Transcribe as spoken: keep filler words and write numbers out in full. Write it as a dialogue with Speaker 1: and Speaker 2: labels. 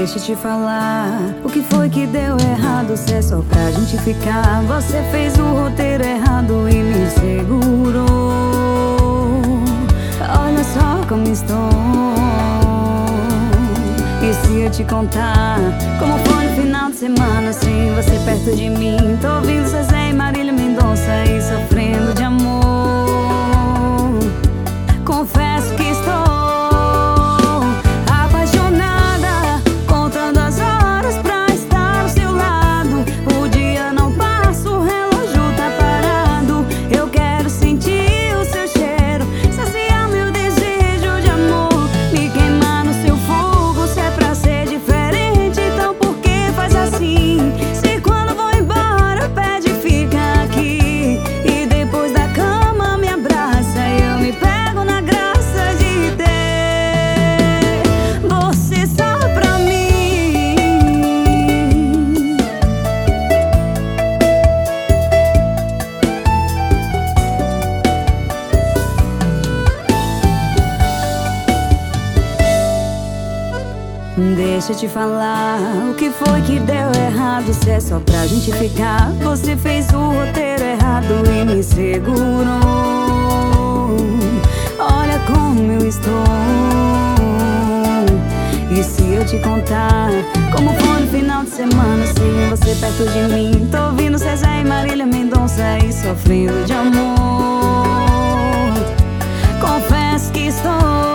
Speaker 1: Deixa eu te falar, o que foi que deu errado? Se é só pra gente ficar. Você fez o roteiro errado e me segurou. Olha só como estou. E se eu te contar como foi no final de semana sem você perto de mim? Tô ouvindo Zezé e Marília Mendonça e sofrendo de amor. Confesso que estou apaixonada, contando as horas pra estar ao seu lado. O dia não passa, o relógio tá parado. Eu quero sentir o seu cheiro, saciar meu desejo de amor, me queimar no seu fogo. Se é pra ser diferente, então por que faz assim? Se quando vou embora pede fica aqui, e depois da cama me abraça, eu me pego na graça de ter você só pra mim. Deixa eu te falar, o que foi que deu errado? Se é só pra gente ficar. Você fez o roteiro errado e me segurou. Olha como eu estou. E se eu te contar como foi no final de semana sem você perto de mim? Tô ouvindo Zezé e Marília Mendonça e sofrendo de amor. Confesso que estou